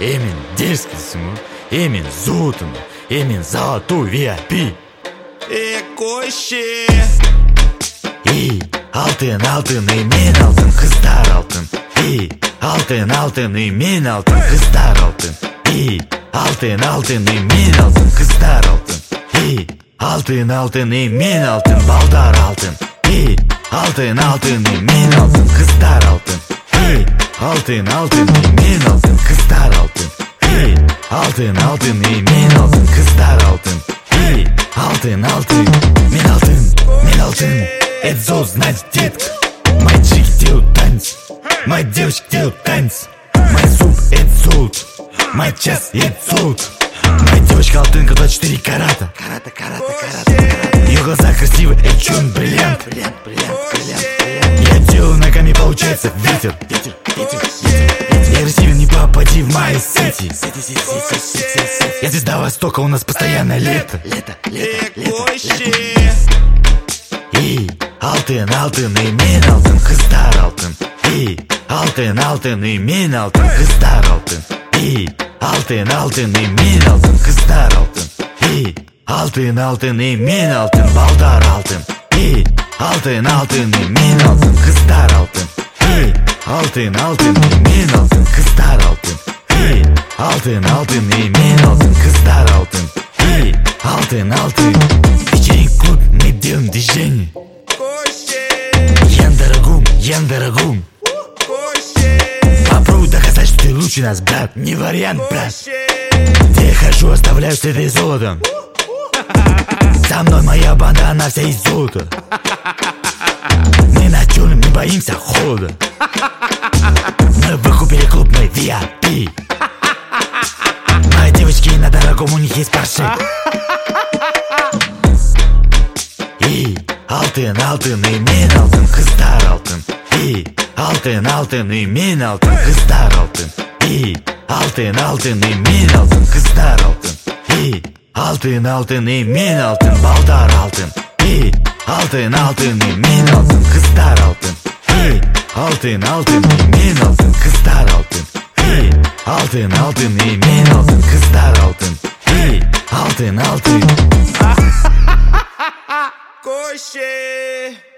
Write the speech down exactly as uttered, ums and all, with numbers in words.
Emin deskisimi, emin zotimi, emin zatu V I P. E koşe. Ey altın altın emin altın kızlar altın. Ey altın altın emin altın kızlar altın. Ey altın altın emin altın kızlar altın. Ey altın altın emin altın baldar altın. Ey altın altın emin altın kızlar altın. Ey altın altın emin altın kızlar altın. Ey altın altın emin altın kızlar altın. Ей, алтын, алтын, мен алтын, мен алтын. Это зол, знать, детка. Мальчики делают танец, мои девочки делают танец. Мой зуб — это золото, мой час — это золото. Моя девочка алтынка двадцать четыре карата. Карата, карата, карата. Ее глаза красивые, это черный бриллиант. Бриллиант, бриллиант, бриллиант, бриллиант. Я делаю ногами, получается ветер. Ветер, ветер, ветер. Я красивее, не попади в мои сети. Сети, сети, сети, сети, сети. Я звезда Востока, у нас постоянно лето. Лето, лето, лето, лето. Ей, алтын, алтын, emin altın kızlar altın. Ey, altın, altın, emin altın kızlar altın. Ey, altın, altın, emin altın kızlar altın. Ey, altın, altın, emin altın baldar altın. Ey, altın, altın, emin altın kızlar altın. Ey, altın, altın, emin altın kızlar altın. Ey, altın, altın, emin altın kızlar altın. Ey, altın, altın. Вечерний клуб, мы делаем движение. Ян дорогум, ян дорогум. Попробуй доказать, что ты лучше нас, брат. Не вариант, брат. Где я хожу, оставляю следы золотом. За мной моя банда, она вся из золота. Мы на черном, не боимся холода. Мы выкупили клуб, мы V I P. Мои девочки на дорогом, у них есть парши. Ey, altın, altın, emin altın kızlar altın. Ey, altın, altın, emin altın kızlar altın. Ey, altın, altın, emin altın kızlar altın. Ey, altın, altın, emin altın baldar altın. Ey, altın, altın, emin altın kızlar altın. Ey, altın, altın, emin altın kızlar altın. Ey, altın, altın, emin altın kızlar altın. Ey, altın, altın. Koşe.